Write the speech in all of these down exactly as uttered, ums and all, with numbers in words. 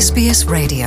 S B S Radio.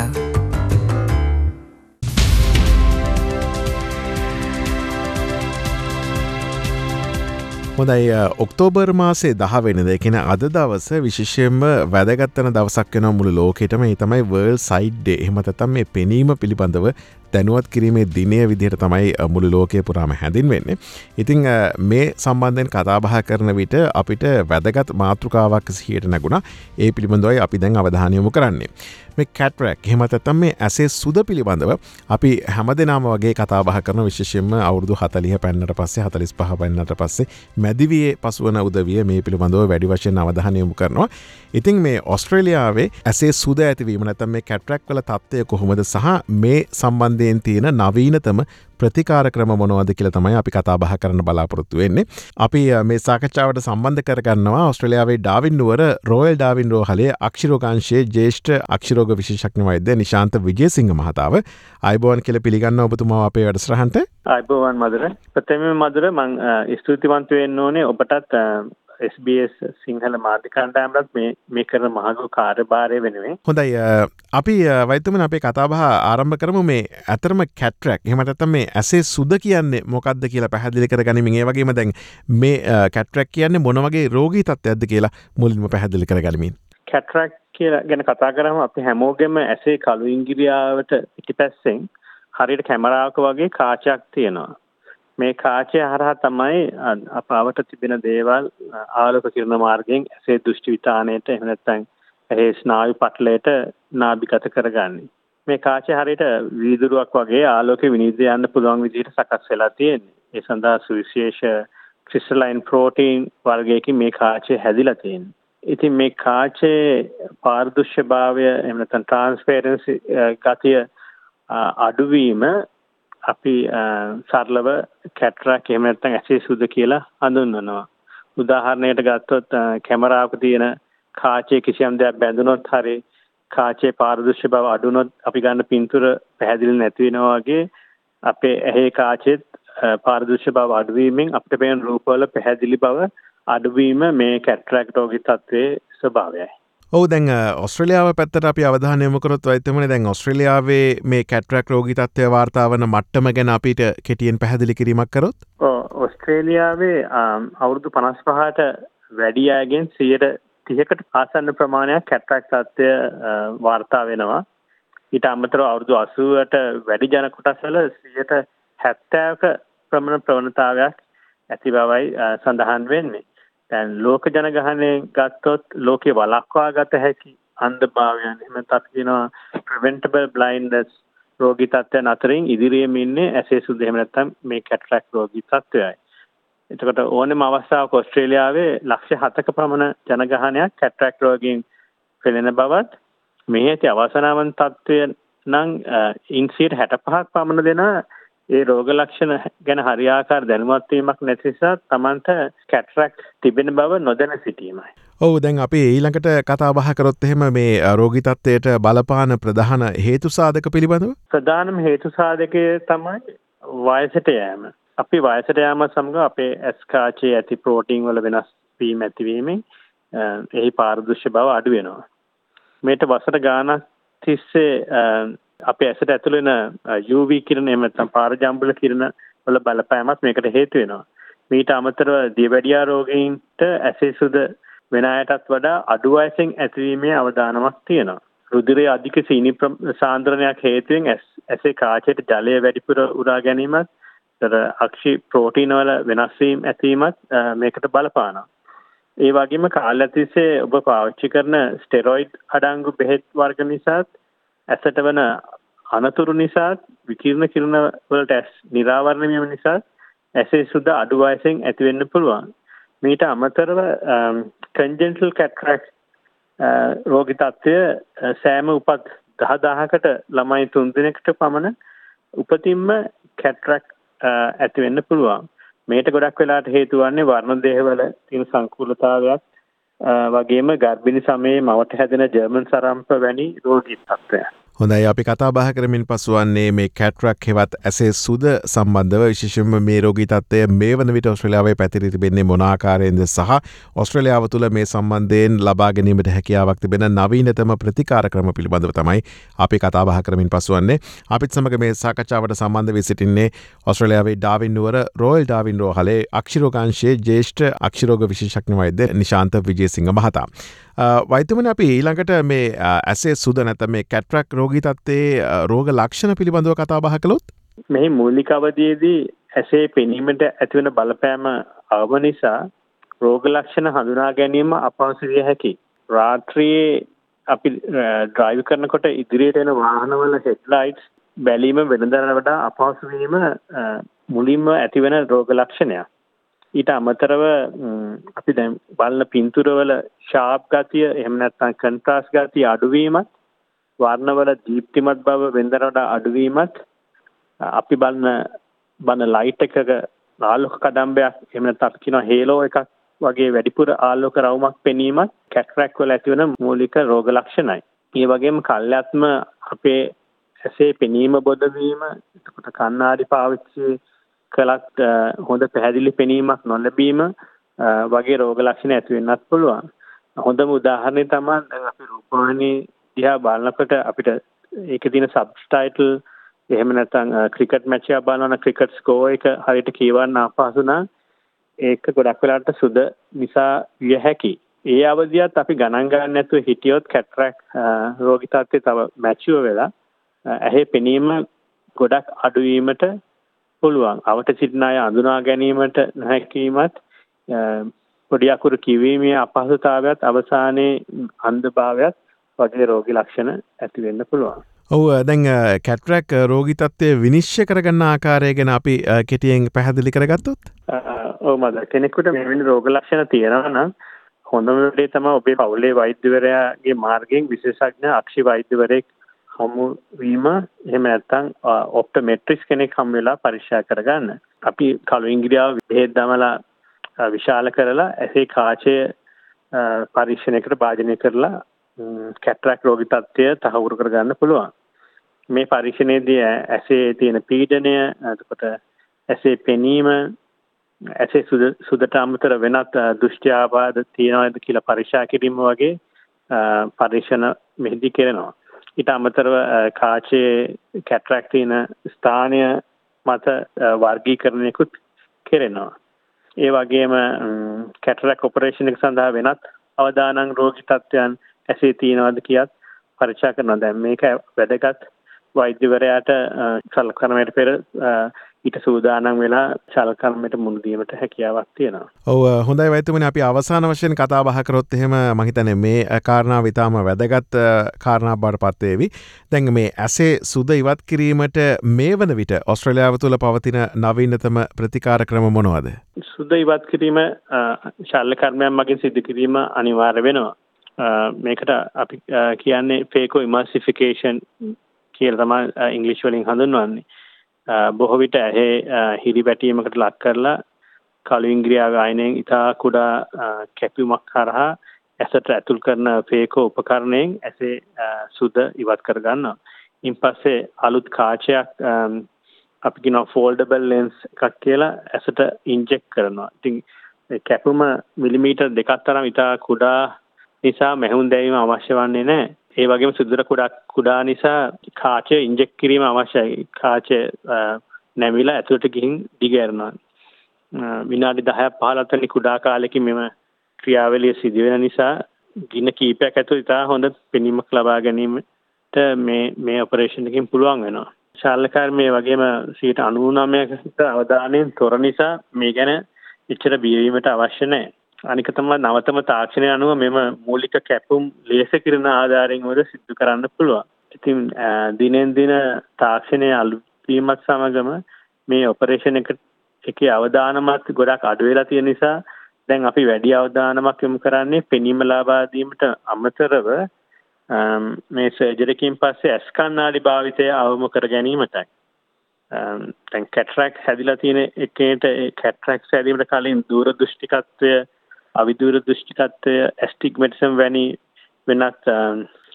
හොඳයි October මාසේ දහ වෙනිදා කියන අද දවස විශේෂයෙන්ම වැදගත් වෙන දවසක් වෙනවා මුළු ලෝකෙටම. ඒ තමයි World Sight Day. එහෙම නැත්නම් මේ පෙනීම පිළිබඳව දැනුවත් කිරීමේ දිනය විදිහට තමයි මුළු ලෝකයේ පුරාම හැඳින්වෙන්නේ. ඉතින් මේ සම්බන්ධයෙන් කතා බහ කරන විට අපිට වැදගත් මාතෘකාවක් සිහියට නැගුණා. ඒ පිළිබඳවයි අපි දැන් අවධානය යොමු කරන්නේ. මේ කැටරැක් එහෙම නැත්නම් මේ ඇසේ සුද පිළිබඳව අපි හැමදෙනාම වගේ කතා බහ කරන විශේෂයෙන්ම අවුරුදු හතළිහ පෙන්නට පස්සේ හතළිස් පහ පෙන්නට පස්සේ මැදිවියේ පසුවන උදවිය මේ පිළිබඳව වැඩි වශයෙන් අවධානය යොමු කරනවා. ඉතින් මේ ඕස්ට්‍රේලියාවේ ඇසේ සුද ඇතිවීම නැත්නම් මේ කැටරැක් වල තත්ත්වය කොහොමද සහ මේ සම්බන්ධයෙන් තියෙන නවීනතම ප්‍රතිකාර ක්‍රම මොනවද කියලා තමයි අපි කතා බහ කරන්න බලාපොරොත්තු වෙන්නේ. අපි මේ සාකච්ඡාවට සම්බන්ධ කරගන්නවා ඕස්ට්‍රේලියාවේ ඩාවින් නුවර රොයල් ඩාවින් රෝහලේ අක්ෂිරෝගාංශයේ ජ්‍යෙෂ්ඨ අක්ෂිරෝග විශේෂඥ වෛද්‍ය නිශාන්ත විජේසිංහ මහතාව. ආයුබෝවන් කියලා පිළිගන්නවා ඔබතුමාව අපේ වැඩසටහනට. ආයුබෝවන් මధుර. ප්‍රථමයෙන් මధుර මම ස්තුතිවන්ත වෙන්න ඕනේ ඔබටත් S B S සිංහල මාධ්‍ය කණ්ඩායමට මේ මේ කරන මහඟු කාර්යභාරය වෙනුවෙන්. හොඳයි අපි වෛද්‍යතුමනි අපේ කතා බහ ආරම්භ කරමු. මේ ඇතරම කැටරැක් එහෙම නැත්නම් මේ ඇසේ සුද කියන්නේ මොකක්ද කියලා පැහැදිලි කරගනිමින් ඒ වගේම දැන් මේ කැටරැක් කියන්නේ මොන වගේ රෝගී තත්ත්වයක්ද කියලා මුලින්ම පැහැදිලි කරගනිමින්. කැටරැක් කියලා ගැන කතා කරාම අපි හැමෝගෙම ඇසේ කළු ඉංගිරියාවට පිටිපස්සෙන් හරියට කැමරාවක වගේ කාචයක් තියෙනවා. මේ කාචය හරහා තමයි අපවට තිබෙන දේවල් ආලෝක කිරණ මාර්ගයෙන් ඇසේ දෘෂ්ටි විතානයට එහෙම නැත්නම් ඇහි ස්නායු පටලයට නාභිගත කරගන්නේ. මේ කාචය හරියට වීදුරුවක් වගේ ආලෝකය විනිවිද යන්න පුළුවන් විදිහට සකස් වෙලා තියෙන්නේ. ඒ සඳහා සුවිශේෂ ක්‍රිස්ටලයින් ප්‍රෝටීන් වර්ගයකින් මේ කාචය හැදිලා තියෙන්නේ. ඉතින් මේ කාචයේ පාරදර්ශභාවය එහෙම නැත්නම් ට්‍රාන්ස්පරන්සි ගතිය අඩුවීම අපි සරලව කැටරැක් එහෙම නැත්නම් ඇසේ සුද කියලා හඳුන්වනවා. උදාහරණයකට ගත්තොත් කැමරාවක තියෙන කාචයේ කිසියම් දෙයක් බැඳුනොත් හරි කාචයේ පාරදර්ශී බව අඩු වුණොත් අපි ගන්න පින්තූර පැහැදිලි නැති වෙනවා වගේ අපේ ඇහි කාචයේ පාරදර්ශී බව අඩු වීමෙන් අපිට පේන රූපවල පැහැදිලි බව අඩුවීම මේ කැටරැක් රෝගී තත්ත්වයේ ස්වභාවයයි. ඔව් දැන් ඕස්ට්‍රේලියාව පැත්තට අපි අවධානය යොමු කරොත් වෛද්‍යතුමනි දැන් ඕස්ට්‍රේලියාවේ මේ කැටරැක් රෝගී තත්ත්වය වාර්තා වන මට්ටම ගැන අපිට කෙටියෙන් පැහැදිලි කිරීමක් කරොත්. ඔව් ඕස්ට්‍රේලියාවේ අවුරුදු පනස් පහට වැඩි අයගෙන් සියයට තිහකට ආසන්න ප්‍රමාණයක් කැටරැක් තත්ත්වය වාර්තා වෙනවා. ඊට අමතරව අවුරුදු අසූවට වැඩි ජන කොටස් වල සියයට හැත්තෑවක ප්‍රමාණ ප්‍රවණතාවයක් ඇති බවයි සඳහන් වෙන්නේ. දැන් ලෝක ජනගහනයෙන් ගත්තොත් ලෝකේ වළක්වා ගත හැකි අන්ධභාවයන් එහෙම තත් කියනවා preventable blindness රෝගී තත්ත්වයන් අතරින් ඉදිරියෙම ඉන්නේ ඇසේ සුද එහෙම නැත්නම් මේ කැටරැක් රෝගී තත්ත්වයයි. එතකොට ඕනෑම අවස්ථාවක ඕස්ට්‍රේලියාවේ ලක්ෂ හතක පමණ ජනගහනයක් කැටරැක් රෝගයෙන් පෙළෙන බවත් මේ ඇති අවසනාවන් තත්ත්වය නම් ඉන්සියට හැට පහක් පමණ දෙන ඒ රෝග ලක්ෂණ ගැන හරියාකාර දැනුවත් වීමක් නැති නිසා Tamanට කැටරැක් තිබෙන බව නොදැන සිටීමයි. ඔව් දැන් අපි ඊළඟට කතා බහ කරොත් එහෙම මේ රෝගී තත්ත්වයට බලපාන ප්‍රධාන හේතු සාධක පිළිබඳව. ප්‍රධානම හේතු සාධකය තමයි වයසට යෑම. අපි වයසට යාම සමග අපේ ඇස් කාචයේ ඇති ප්‍රෝටීන් වල වෙනස් වීම ඇතිවීමෙන් එහි පාරදර්ශී බව අඩු වෙනවා. මේට වසර ගානක් තිස්සේ අපේ ඇසට ඇතුළු වෙන U V කිරණ එහෙම නැත්නම් පාරජාම්බුල කිරණ වල බලපෑමත් මේකට හේතු වෙනවා. මීට අමතරව දියවැඩියා රෝගීන්ට ඇසේ සුද වෙන අයටත් වඩා අඩු වයසෙන් ඇතිවීමේ අවදානමක් තියෙනවා. රුධිරයේ අධික සීනි සාන්ද්‍රණයක් හේතුවෙන් ඇසේ කාචයට ජලය වැඩිපුර උරා ගැනීමත් අක්ෂි ප්‍රෝටීන වල වෙනස් වීම ඇතිවීමත් මේකට බලපානවා. ඒ වගේම කාලය තිස්සේ ඔබ පාවිච්චි කරන ස්ටෙරොයිඩ් අඩංගු බෙහෙත් වර්ග නිසාත් ඇසට වන අනතුරු නිසාත් විකිරණ කිරණ වලට ඇස් නිරාවරණය වීම නිසා ඇසේ සුද අඩු වයසෙන් ඇති වෙන්න පුළුවන්. මීට අමතරව කන්ජෙන්ටල් කැටරැක් රෝගී තත්ත්වය සෑම උපත් දහදාහකට ළමයි තුන් දිනකට පමණ උපතින්ම කැටරැක් ඇති වෙන්න පුළුවන්. මේට ගොඩක් වෙලාට හේතු වන්නේ වර්ණ දේහවල තියෙන සංකූලතාවයක් වගේම ගර්භිණී සමයේ මවට හැදෙන ජර්මන් සරම්ප වැනි රෝගී තත්ත්වයන්. හොඳයි අපි කතා බහ කරමින් පසුවන්නේ මේ කැටරක් හෙවත් ඇසේ සුද සම්බන්ධව විශේෂයෙන්ම මේ රෝගී තත්ත්වය මේ වන විට ඔස්ට්‍රේලියාවේ පැතිරී තිබෙන්නේ මොන ආකාරයෙන්ද සහ ඔස්ට්‍රේලියාව තුළ මේ සම්බන්ධයෙන් ලබා ගැනීමට හැකියාවක් තිබෙන නවීනතම ප්‍රතිකාර ක්‍රම පිළිබඳව තමයි අපි කතා බහ කරමින් පසුවන්නේ. අපිත් සමග මේ සාකච්ඡාවට සම්බන්ධ වී සිටින්නේ ඔස්ට්‍රේලියාවේ ඩාවින් නුවර රෝයල් ඩාවින් රෝහලේ අක්ෂිරෝගාංශයේ ජ්‍යෙෂ්ඨ අක්ෂිරෝග විශේෂඥ වෛද්‍ය නිශාන්ත විජේසිංහ මහතා. වෛද්‍යමනි අපි ඊළඟට මේ ඇසේ සුද නැත්නම් මේ කැටරක් රෝගී තත්ත්වයේ රෝග ලක්ෂණ පිළිබඳව කතා බහ කළොත් මෙහි මූලික අවධියේදී ඇසේ පෙනීමට ඇතිවන බලපෑම අවම නිසා රෝග ලක්ෂණ හඳුනා ගැනීම අපහසු විය හැකියි. රාත්‍රියේ අපි ඩ්‍රයිව් කරනකොට ඉදිරියට එන වාහනවල හෙඩ්ලයිට්ස් බැලීම වෙනදාට වඩා අපහසු වීම මුලින්ම ඇතිවන රෝග ලක්ෂණයක්. ඊට අමතරව අපි දැන් බලන පින්තූරවල ෂාප් ගතිය එහෙම නැත්නම් කන්ට්‍රාස්ට් ගතිය අඩුවීමත් වර්ණවල දීප්තිමත් බව වෙනදාට වඩා අඩුවීමත් අපි බලන බලන ලයිට් එකක ආලෝක කදම්බයක් එහෙම නැත්නම් අපි කියනවා හේලෝ එකක් වගේ වැඩිපුර ආලෝක රවුමක් පෙනීමත් කැටරක් වල ඇතිවන මූලික රෝග ලක්ෂණයි. ඒ වගේම කල්යත්ම අපේ ඇසේ පෙනීම බොද වීම එතකොට කණ්ණාඩි පාවිච්චි කලත් හොඳ පැහැදිලි පෙනීමක් නොලැබීම වගේ රෝග ලක්ෂණ ඇති වෙන්නත් පුළුවන්. හොඳම උදාහරණය තමයි දැන් අපි රූපවාහිනී දිහා බලනකොට අපිට ඒකේ තියෙන සබ්ටයිටල් එහෙම නැත්නම් ක්‍රිකට් මැච් එකක් බලනවා ක්‍රිකට් ස්කෝර් එක හරියට කියවන්න අපහසු නම් ඒක ගොඩක් වෙලාවට සුද නිසා විය හැකියි. ඒ අවධියත් අපි ගණන් ගන්න නැතුව හිටියොත් කැටරක් රෝගී තත්ත්වය තව මැචුවර් වෙලා ඇහි පෙනීම ගොඩක් අඩු වීමට පුළුවන්. අවට සිටින අය අඳුනා ගැනීමට නොහැකීමත් පොඩි අකුරු කිවීමේ අපහසුතාවයත් අවසානයේ අන්ධභාවයත් වගේ රෝගී ලක්ෂණ ඇති වෙන්න පුළුවන්. ඔව් දැන් කැටරක් රෝගී තත්ත්වය විනිශ්චය කරගන්න ආකාරය ගැන අපි කෙටියෙන් පැහැදිලි කරගත්තොත් ඔව් මද කෙනෙකුට මෙවැනි රෝග ලක්ෂණ තියෙනවා නම් හොඳම දේ තමයි ඔබේ පවුලේ වෛද්‍යවරයාගේ මාර්ගයෙන් විශේෂඥ අක්ෂි වෛද්‍යවරයෙක් හමු වීම එහෙම නැත්නම් ඔප්ටොමෙට්‍රික්ස් කෙනෙක් හම් වෙලා පරීක්ෂා කරගන්න. අපි කළු ඉංග්‍රීසියාව බෙහෙත් දමලා විශාල කරලා ඇසේ කාචය පරීක්ෂණයකට භාජනය කරලා කැටරක් රෝගී තත්ත්වය තහවුරු කරගන්න පුළුවන්. මේ පරීක්ෂණයේදී ඇසේ තියෙන පීඩනය, එතකොට ඇසේ පෙනීම, ඇසේ සුදට අමතර වෙනත් දෘෂ්ටි ආබාධ තියෙනවද කියලා පරීක්ෂා කිරීම වගේ පරීක්ෂණ මෙහිදී කරනවා. ඊට අමතරව කාචයේ කැටරක් තියෙන ස්ථානය මත වර්ගීකරණයකුත් කෙරෙනවා. ඒ වගේම කැටරක් ඔපරේෂන් එක සඳහා වෙනත් අවදානම් රෝගී තත්ත්වයන් ඇසේ තියෙනවද කියත් පරීක්ෂා කරනවා. දැන් මේක වැදගත් වෛද්‍යවරයාට සලකනවට පෙර ඊට සූදානම් වෙලා සලකන්නට මුහුණ දීමට හැකියාවක් තියෙනවා. ඔව් හොඳයි වෛද්‍යතුමනි අපි අවසාන වශයෙන් කතා බහ කරොත් එහෙම මම හිතන්නේ මේ කාරණාව ඉතාම වැදගත් කාරණාවක් බවට පත් වේවි. දැන් මේ ඇසේ සුද ඉවත් කිරීමට මේ වන විට ඔස්ට්‍රේලියාව තුළ පවතින නවීනතම ප්‍රතිකාර ක්‍රම මොනවද? සුද ඉවත් කිරීම ශල්‍ය කර්මයන් මගින් සිදු කිරීම අනිවාර්ය වෙනවා. මේකට අපි කියන්නේ ෆේකෝ ඉමර්සිෆිකේෂන් කියලා තමයි ඉංග්‍රීසි වලින් හඳුන්වන්නේ. බොහෝ විට ඇහි හිරි වැටීමකට ලක් කරලා කළු ඉංග්‍රීසි ආයනයෙන් ඉතා කුඩා කැපීමක් කරහා ඇසට ඇතුල් කරන ෆේකෝ උපකරණයෙන් ඇසේ සුද ඉවත් කර ගන්නවා. ඉන් පස්සේ අලුත් කාචයක් අපි කියනවා ෆෝල්ඩබල් ලෙන්ස් එකක් කියලා ඇසට ඉන්ජෙක්ට් කරනවා. ඉතින් කැපුම මිලිමීටර් දෙකක් තරම් ඉතා කුඩා නිසා මැහුම් දැවීම අවශ්‍ය වන්නේ නැහැ. ඒ වගේම සුදුර කුඩා කුඩා නිසා කාචය ඉන්ජෙක්ට් කිරීම අවශ්‍යයි. කාචය නැමිලා ඇතුළට ගිහින් දිගහැරෙනවා. විනාඩි දහයක් පහළොවක් වැනි කුඩා කාලෙකින් මෙම ක්‍රියාවලිය සිදු වෙන නිසා දින කිහිපයක් ඇතුළත ඉතා හොඳ පෙනීමක් ලබා ගැනීමට මේ මේ ඔපරේෂන් එකකින් පුළුවන් වෙනවා. ශල්‍යකර්මයේ වගේම සියයට අනූනවයකට අවධානයෙන් තොර නිසා මේ ගැන එච්චර බියවීමට අවශ්‍ය නැහැ. අනික තමයි නවතම තාක්ෂණය අනුව මෙම මූලික කැපුම් ලේසර් කිරණ ආධාරයෙන් වල සිදු කරන්න පුළුවන්. ඉතින් දිනෙන් දින තාක්ෂණය අලුත් වීමත් සමගම මේ ඔපරේෂන් එක එකේ අවදානමත් ගොඩක් අඩු වෙලා තියෙන නිසා දැන් අපි වැඩි අවදානමක් යොමු කරන්නේ පෙනීම ලබා දීමට අමතරව මේ සර්ජරි එකකින් පස්සේ ඇස් කණ්ණාඩි භාවිතය අවම කර ගැනීමටයි. දැන් කැටරක් හැදිලා තියෙන එකේට කැටරක් හැදීමට කලින් දූර දෘෂ්ටිකත්වය අවිදූර දෘෂ්ටිකත්වය ඇස්ටිග්මැටිසම් වැනි වෙනත්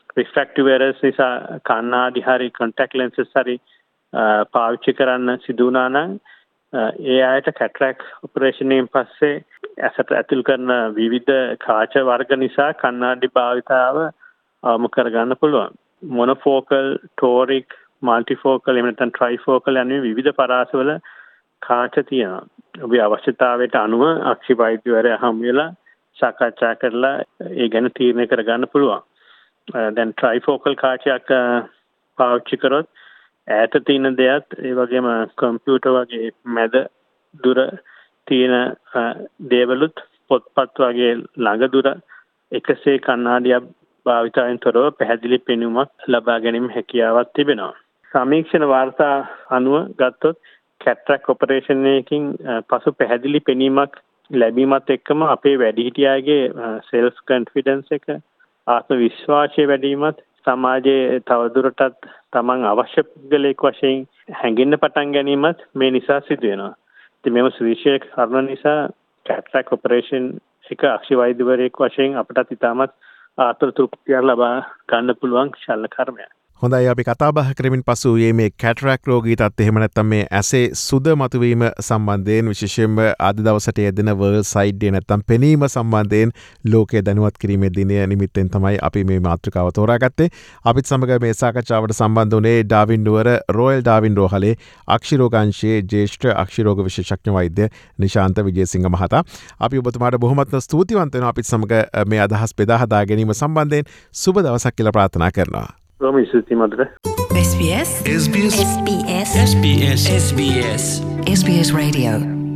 රිෆ්‍රැක්ටිව් එරර්ස් නිසා කණ්ණාඩි හරි කොන්ටැක්ට් ලෙන්සස් හරි පාවිච්චි කරන්න සිදු වුණා නම් ඒ අයට කැටරැක්ට් ඔපරේෂන් එකෙන් පස්සේ ඇසට ඇතුල් කරන විවිධ කාච වර්ග නිසා කණ්ණාඩි භාවිතාව අවම කරගන්න පුළුවන්. මොනොෆෝකල්, ටෝරික්, මල්ටිෆෝකල් එහෙම නැත්නම් ට්‍රයිෆෝකල් යන විවිධ පරාසවල කාච තියෙනවා. ඔබේ අවශ්‍යතාවයට අනුව අක්ෂි වෛද්‍යවරයා හමු වෙලා සාකච්ඡා කරලා ඒ ගැන තීරණය කරගන්න පුළුවන්. දැන් ට්‍රයිෆෝකල් කාචයක් පාවිච්චි කරොත් ඈත තියෙන දෙයත් ඒ වගේම කම්පියුටර් වගේ මැද දුර තියෙන දේවලුත් පොත්පත් වගේ ළඟ දුර එකසේ කණ්ණාඩියක් භාවිතයෙන් තොරව පැහැදිලි පෙනුමක් ලබා ගැනීම හැකියාවක් තිබෙනවා. සමීක්ෂණ වාර්තා අනුව ගත්තොත් කැටරැක්ට් ඔපරේෂන් එකකින් පසු පැහැදිලි පෙනීමක් ලැබීමත් එක්කම අපේ වැඩිහිටියාගේ සෙල්ෆ් කොන්ෆිඩන්ස් එක ආත්ම විශ්වාසය වැඩි වීමත් සමාජයේ තවදුරටත් තමන් අවශ්‍ය පුද්ගලයෙක් වශයෙන් හැඟෙන්න පටන් ගැනීමත් මේ නිසා සිදු වෙනවා. ඉතින් මේව සුවිශේෂ කරුණ නිසා කැටරැක්ට් ඔපරේෂන් එක අක්ෂි වෛද්‍යවරයෙක් වශයෙන් අපටත් ඉතාමත් ආත්ම තෘප්තියක් ලබා ගන්න පුළුවන් ශල්‍ය කර්මයක්. හොඳයි අපි කතාබහ කරමින් පසු මේ කැටරැක්ට් රෝගීටත් එහෙම නැත්නම් මේ ඇසේ සුද මතුවීම සම්බන්ධයෙන් විශේෂයෙන්ම අද දවසට යෙදෙන වර්ල්ඩ් සයිඩ් ඩේ නැත්නම් පෙනීම සම්බන්ධයෙන් ලෝකයේ දැනුවත් කිරීමේ දිනය නිමිත්තෙන් තමයි අපි මේ මාතෘකාව තෝරාගත්තේ. අපිත් සමග මේ සාකච්ඡාවට සම්බන්ධ වුණේ ඩාවින් නුවර රොයල් ඩාවින් රෝහලේ අක්ෂි රෝග අංශයේ ජ්‍යෙෂ්ඨ අක්ෂි රෝග විශේෂඥ වෛද්‍ය නිශාන්ත විජේසිංහ මහතා. අපි ඔබතුමාට බොහොමත්ම ස්තුතිවන්ත වෙනවා අපිත් සමග මේ අදහස් බෙදා හදා ගැනීම සම්බන්ධයෙන් සුබ දවසක් කියලා ප්‍රාර්ථනා කරනවා. Romy Suti Madre. S B S. S B S. S B S. S B S. S B S. S B S Radio.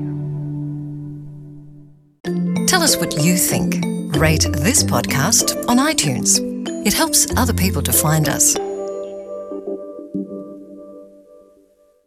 Tell us what you think. Rate this podcast on iTunes. It helps other people to find us.